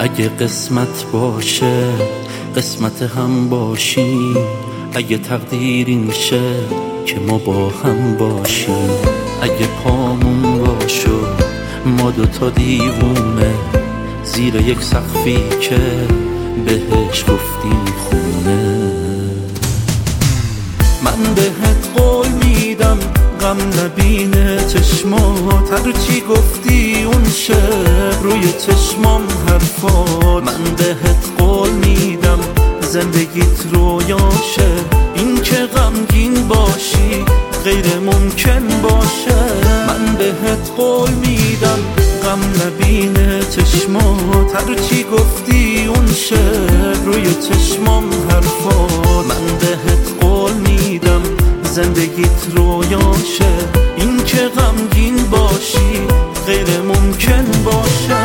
اگه قسمت باشه قسمت هم باشیم، اگه تقدیر این شه که ما با هم باشیم، اگه پامون باشو ما دوتا دیوونه زیر یک سقفی که بهش گفتیم خونه. من بهت قول میدم غم نبینه چشمات، هرچی گفتی اون شب روی چشمام حرفات. من بهت قول میدم زندگیت رویاشه، این که غمگین باشی غیر ممکن باشه. من بهت قول میدم غم نبینه چشمات، هرچی گفتی اون شب روی چشمام حرفات. من بهت قول میدم زندگیت رویاشه، این که غمگین باشی غیر ممکن باشه.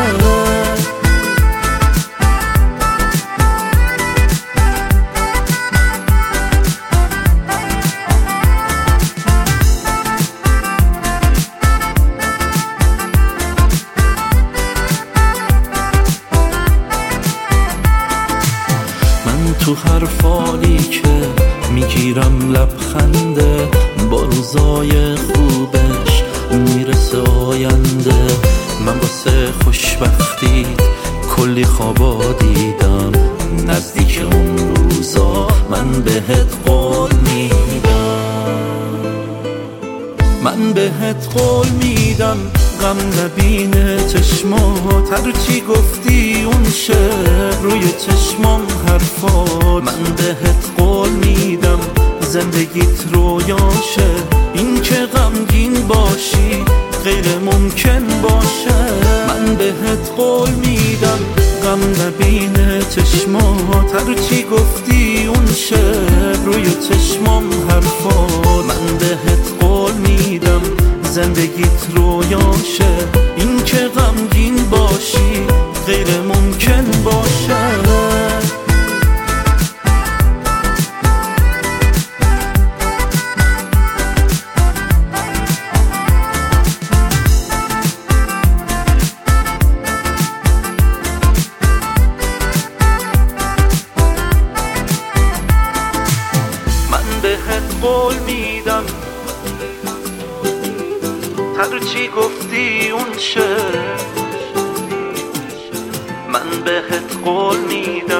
تو هر فالی که میگیرم لبخنده، با روزای خوبش میرسه آینده. من واسه خوشبختیت کلی خوابا دیدم، نزدیک اون روزا من بهت قول میدم. من بهت قول میدم غم نبینه چشمات، هرچی گفتی اون شب روی چشمام حرفات. من بهت قول میدم زندگیت رویاشه، این که غمگین باشی غیر ممکن باشه. من بهت قول میدم غم نبینه چشمات، هرچی گفتی اون شب روی چشمام حرفات. من بهت قول میدم زندگیت رویاشه، این که غمگین باشی غیر ممکن باشه. من بهت قول میدم هرچی گفتی اون شب. من بهت قول میدم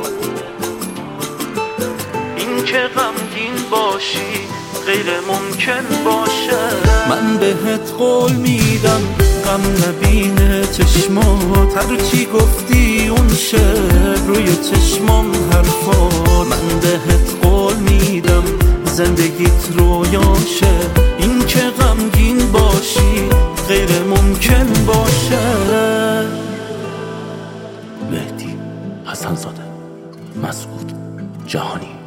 این که غمگین باشی غیر ممکن باشه. من بهت قول میدم غم نبینه چشمات، هرچی گفتی اون شب روی چشمام حرفات. من بهت قول میدم زندگیت رویاشه، این که غمگین باشی غیر ممکن باشه. مهدی حسن‌زاده، مسعود جهانی.